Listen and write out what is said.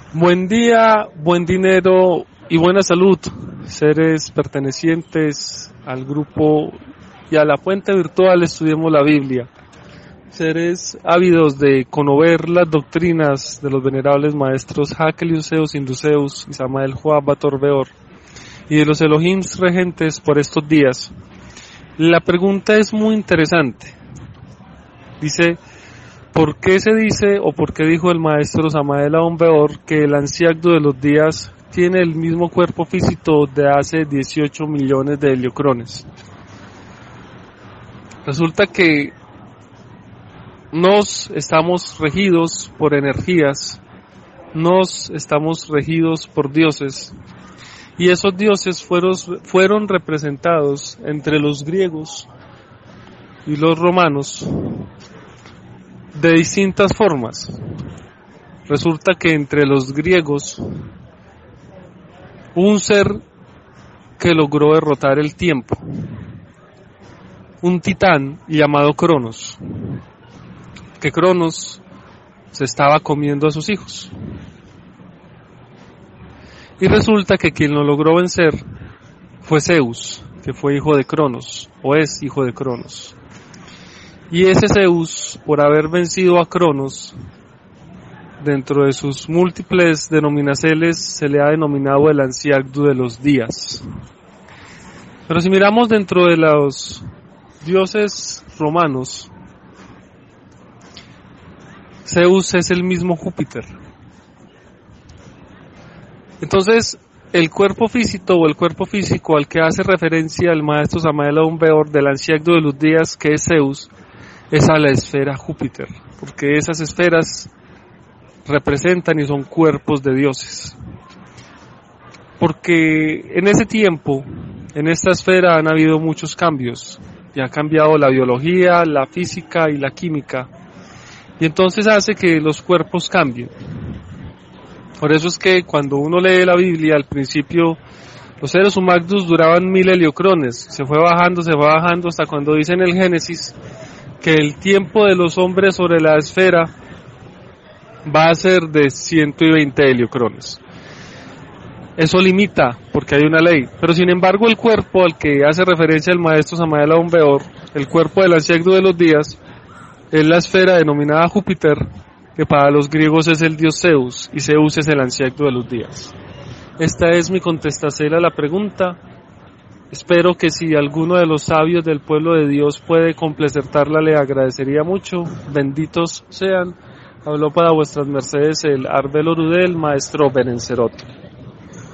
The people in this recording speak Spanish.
Buen día, buen dinero y buena salud, seres pertenecientes al grupo y a la fuente virtual Estudiemos la Biblia, seres ávidos de conocer las doctrinas de los venerables maestros Hakel, Zeus, Induceus y Samael Joab Batorbeor y de los Elohims regentes por estos días. La pregunta es muy interesante. Dice, ¿por qué se dice o por qué dijo el maestro Samael Aún Beor que el anciano de los días tiene el mismo cuerpo físico de hace 18 millones de heliocrones? Resulta que nos estamos regidos por energías, nos estamos regidos por dioses, y esos dioses fueron representados entre los griegos y los romanos de distintas formas. Resulta que entre los griegos hubo un ser que logró derrotar el tiempo, un titán llamado Cronos, que Cronos se estaba comiendo a sus hijos. Y resulta que quien lo logró vencer fue Zeus, que fue hijo de Cronos, o es hijo de Cronos. Y ese Zeus, por haber vencido a Cronos, dentro de sus múltiples denominaciones, se le ha denominado el anciano de los días. Pero si miramos dentro de los dioses romanos, Zeus es el mismo Júpiter. Entonces, el cuerpo físico al que hace referencia el maestro Samael Aún Beor del anciano de los días, que es Zeus, es a la esfera Júpiter, porque esas esferas representan y son cuerpos de dioses. Porque en ese tiempo, en esta esfera han habido muchos cambios, y ha cambiado la biología, la física y la química, y entonces hace que los cuerpos cambien. Por eso es que cuando uno lee la Biblia, al principio los seres humanos duraban 1000 heliocrones, se fue bajando hasta cuando dice en el Génesis que el tiempo de los hombres sobre la esfera va a ser de 120 heliocrones. Eso limita, porque hay una ley, pero sin embargo el cuerpo al que hace referencia el maestro Samael Aún Beor, el cuerpo del anciano de los días, es la esfera denominada Júpiter, que para los griegos es el dios Zeus, y Zeus es el anciano de los días. Esta es mi contestación a la pregunta. Espero que si alguno de los sabios del pueblo de Dios puede complementarla, le agradecería mucho. Benditos sean. Habló para vuestras mercedes el Arbel Orudel, maestro Benencerot.